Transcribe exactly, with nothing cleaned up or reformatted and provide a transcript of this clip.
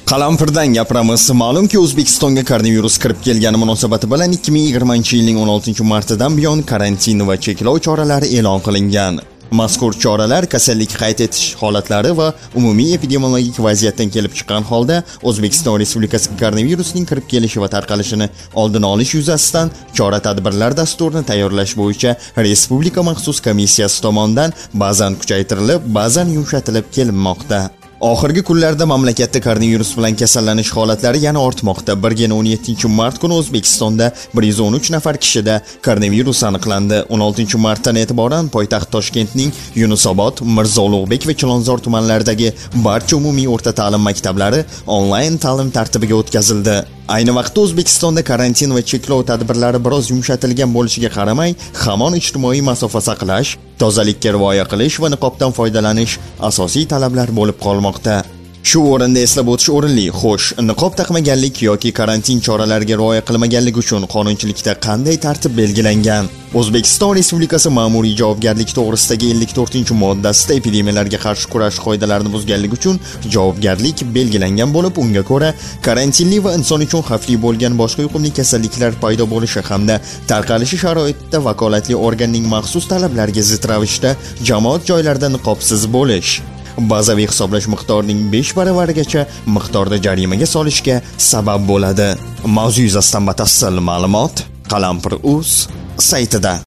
Qalampirdan gapiramiz. Ma'lumki, O'zbekistonga koronavirus kirib kelgani munosabati bilan ikki ming yigirmanchi yilning o'n oltinchi martidan buyon karantin va cheklov choralari e'lon qilingan. Mazkur choralar kasallik qayd etish holatlari va umumiy epidemiologik vaziyatdan kelib chiqqan holda O'zbekiston Respublikasiga koronavirusning kirib kelishi va tarqalishini oldini olish yuzasidan chora-tadbirlar dasturini tayyorlash bo'yicha Respublika maxsus komissiyasi tomonidan ba'zan kuchaytirilib, ba'zan yumshatilib kelinmoqda. Oxirgi kunlarda mamlakatda koronavirus bilan kasallanish holatlari yana ortmoqda. Birgina o'n yettinchi mart kuni O'zbekistonda bir yuz o'n uch nafar kishida koronavirus aniqlandi. o'n oltinchi martdan e'tiboran poytaxt Toshkentning Yunusobod, Mirzo Ulug'bek va Chilonzor tumanlaridagi barcha umumiy o'rta ta'lim maktablari onlayn ta'lim tartibiga o'tkazildi. Ayni vaqtda O'zbekistonda karantin va cheklov tadbirlari biroz yumshatilgan bo'lishiga qaramay, hamon ijtimoiy masofa saqlash, tozalikka rioya qilish va niqobdan foydalanish asosiy talablar bo'lib qolmoqda. Shu o'rinda eslab o'tish o'rinli, xo'sh, niqob taqmaganlik yoki karantin choralariga rioya qilmaganlik uchun qonunchilikda qanday tartib belgilangan? O'zbekiston Respublikasi ma'muriy javobgarlik to'g'risidagi ellik to'rtinchi moddasida epidemiyalarga qarshi kurash qoidalarini buzganlik uchun javobgarlik belgilangan bo'lib, unga ko'ra karantinli va inson uchun xavfli bo'lgan boshqa yuqumli kasalliklar paydo bo'lishi hamda tarqalishi sharoitida vakolatli organning maxsus talablariga zid ravishda jamoat joylarida niqobsiz bo'lish bazaviy hisoblash miqdorining besh baravarigacha miqdorda jarimaga solishga sabab bo'ladi. Mavzu yuzasidan batafsil ma'lumot Qalampir.uz saytida.